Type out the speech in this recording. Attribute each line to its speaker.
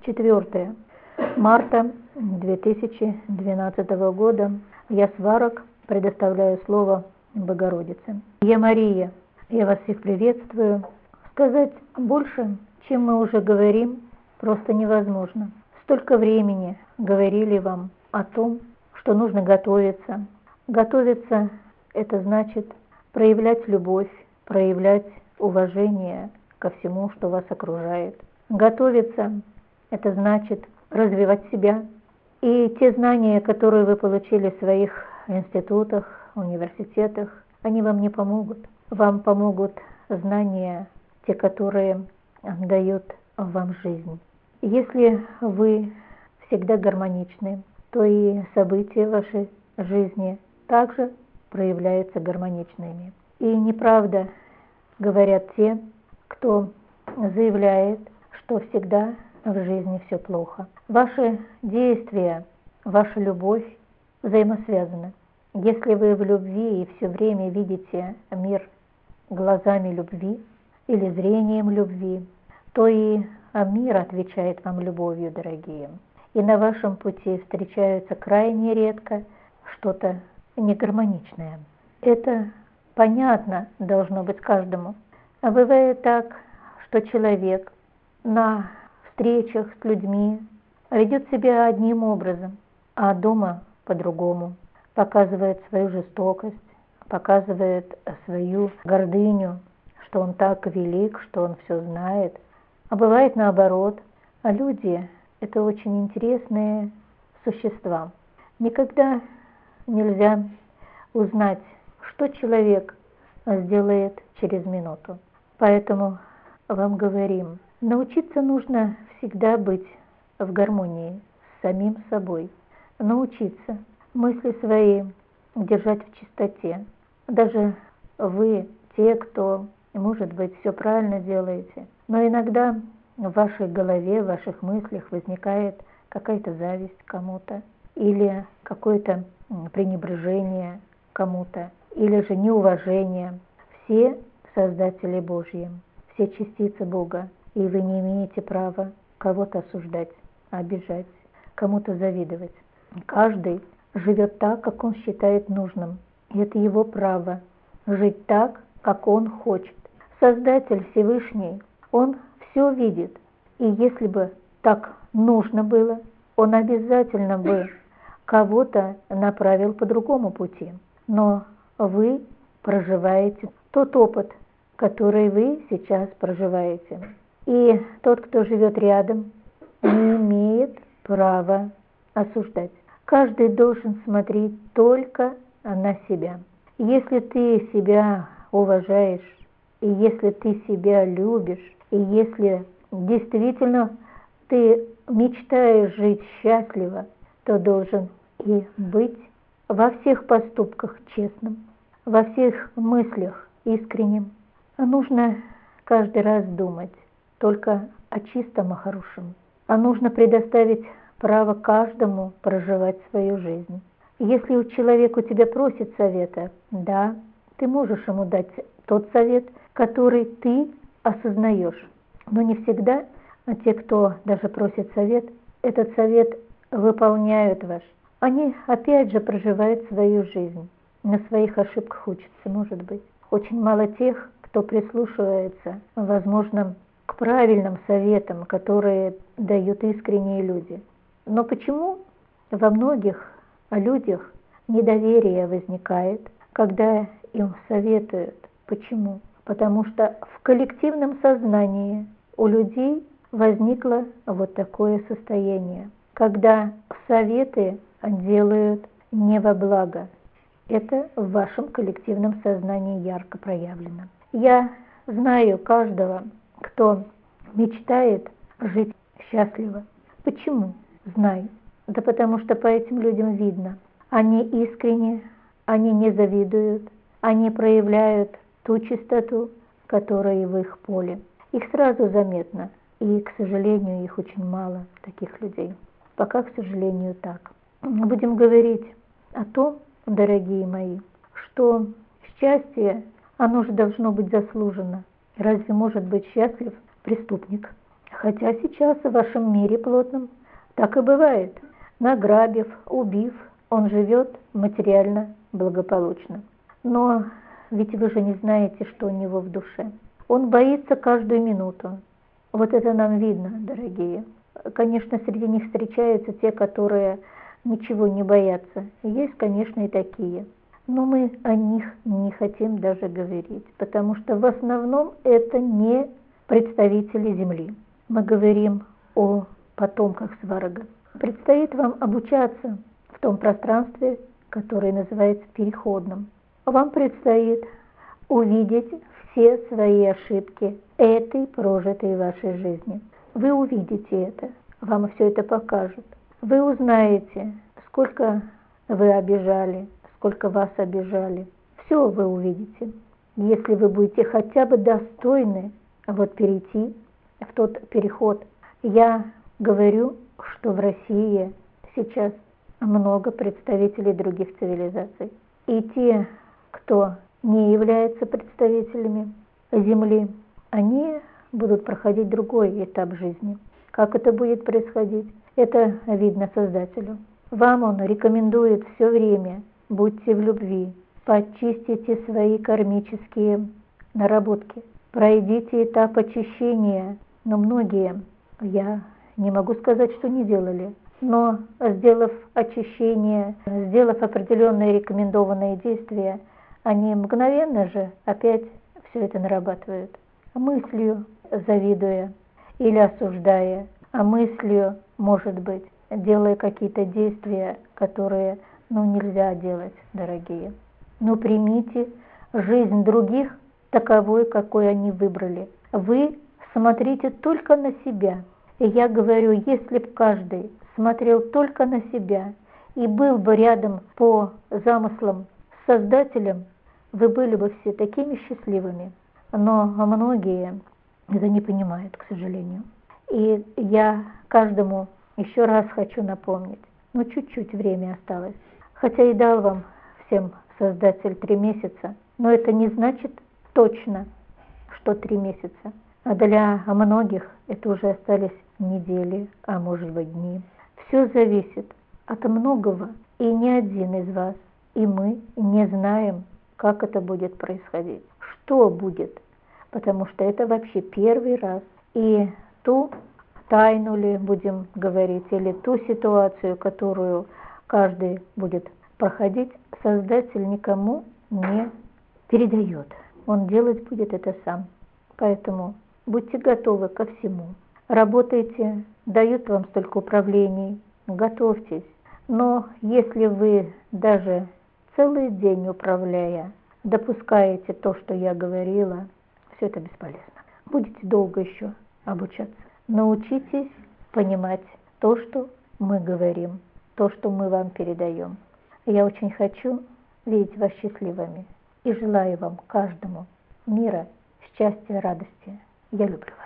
Speaker 1: 4 марта 2012 года. Я Сварог, предоставляю слово Богородице. Я Мария, я вас всех приветствую. Сказать больше, чем мы уже говорим, просто невозможно. Столько времени говорили вам о том, что нужно готовиться. Готовиться – это значит проявлять любовь, проявлять уважение ко всему, что вас окружает. Готовиться – это значит развивать себя. И те знания, которые вы получили в своих институтах, университетах, они вам не помогут. Вам помогут знания, те, которые дают вам жизнь. Если вы всегда гармоничны, то и события в вашей жизни также проявляются гармоничными. И неправда говорят те, кто заявляет, что всегда в жизни все плохо. Ваши действия, ваша любовь взаимосвязаны. Если вы в любви и все время видите мир глазами любви или зрением любви, то и мир отвечает вам любовью, дорогие. И на вашем пути встречаются крайне редко что-то негармоничное. Это понятно должно быть каждому. А бывает так, что человек на встречах с людьми ведет себя одним образом, а дома по-другому. Показывает свою жестокость, показывает свою гордыню, что он так велик, что он все знает. А бывает наоборот. А люди – это очень интересные существа. Никогда нельзя узнать, что человек сделает через минуту. Поэтому вам говорим, научиться нужно всегда быть в гармонии с самим собой. Научиться мысли свои держать в чистоте. Даже вы, те, кто, может быть, все правильно делаете, но иногда в вашей голове, в ваших мыслях возникает какая-то зависть кому-то, или какое-то пренебрежение кому-то, или же неуважение. Все создатели Божьи, все частицы Бога, и вы не имеете права кого-то осуждать, обижать, кому-то завидовать. Каждый живет так, как он считает нужным, и это его право жить так, как он хочет. Создатель Всевышний, он все видит, и если бы так нужно было, он обязательно бы кого-то направил по другому пути. Но вы проживаете тот опыт, который вы сейчас проживаете. И тот, кто живет рядом, не имеет права осуждать. Каждый должен смотреть только на себя. Если ты себя уважаешь, и если ты себя любишь, и если действительно ты мечтаешь жить счастливо, то должен и быть во всех поступках честным, во всех мыслях искренним. Нужно каждый раз думать только о чистом и хорошем. А нужно предоставить право каждому проживать свою жизнь. Если человек у тебя просит совета, да, ты можешь ему дать тот совет, который ты осознаешь. Но не всегда те, кто даже просит совет, этот совет выполняют ваш. Они опять же проживают свою жизнь. На своих ошибках учатся, может быть. Очень мало тех, кто прислушивается, возможно, к правильным советам, которые дают искренние люди. Но почему во многих людях недоверие возникает, когда им советуют? Почему? Потому что в коллективном сознании у людей возникло вот такое состояние, когда советы делают не во благо. Это в вашем коллективном сознании ярко проявлено. Я знаю каждого, кто мечтает жить счастливо. Почему? Знаю. Да потому что по этим людям видно. Они искренне, они не завидуют, они проявляют ту чистоту, которая в их поле. Их сразу заметно. И, к сожалению, их очень мало, таких людей. Пока, к сожалению, так. Будем говорить о том, дорогие мои, что счастье, оно же должно быть заслужено. Разве может быть счастлив преступник? Хотя сейчас в вашем мире плотном так и бывает. Награбив, убив, он живет материально благополучно. Но ведь вы же не знаете, что у него в душе. Он боится каждую минуту. Вот это нам видно, дорогие. Конечно, среди них встречаются те, которые ничего не боятся. Есть, конечно, и такие. Но мы о них не хотим даже говорить, потому что в основном это не представители Земли. Мы говорим о потомках Сварога. Предстоит вам обучаться в том пространстве, которое называется переходным. Вам предстоит увидеть все свои ошибки этой прожитой вашей жизни. Вы увидите это, вам все это покажут. Вы узнаете, сколько вы обижали, сколько вас обижали. Все вы увидите, если вы будете хотя бы достойны перейти в тот переход. Я говорю, что в России сейчас много представителей других цивилизаций. И те, кто не является представителями Земли, они будут проходить другой этап жизни. Как это будет происходить? Это видно Создателю. Вам он рекомендует все время: будьте в любви, почистите свои кармические наработки, пройдите этап очищения. Но многие, я не могу сказать, что не делали, но сделав очищение, сделав определенные рекомендованные действия, они мгновенно же опять все это нарабатывают. Мыслью завидуя или осуждая, а мыслью, может быть, делая какие-то действия, которые нельзя делать, дорогие. Но примите жизнь других таковой, какой они выбрали. Вы смотрите только на себя. И я говорю, если бы каждый смотрел только на себя и был бы рядом по замыслам с Создателем, вы были бы все такими счастливыми. Но многие это не понимают, к сожалению. И я каждому еще раз хочу напомнить, чуть-чуть время осталось. Хотя и дал вам всем Создатель 3 месяца, но это не значит точно, что 3 месяца. А для многих это уже остались недели, а может быть дни. Все зависит от многого, и ни один из вас, и мы не знаем, как это будет происходить, что будет, потому что это вообще первый раз. И ту тайну ли будем говорить, или ту ситуацию, которую каждый будет проходить, Создатель никому не передает. Он делать будет это сам. Поэтому будьте готовы ко всему. Работайте, дают вам столько управлений, готовьтесь. Но если вы даже целый день управляя, допускаете то, что я говорила, все это бесполезно. Будете долго еще обучаться. Научитесь понимать то, что мы говорим, то, что мы вам передаем. Я очень хочу видеть вас счастливыми и желаю вам каждому мира, счастья, радости. Я люблю вас.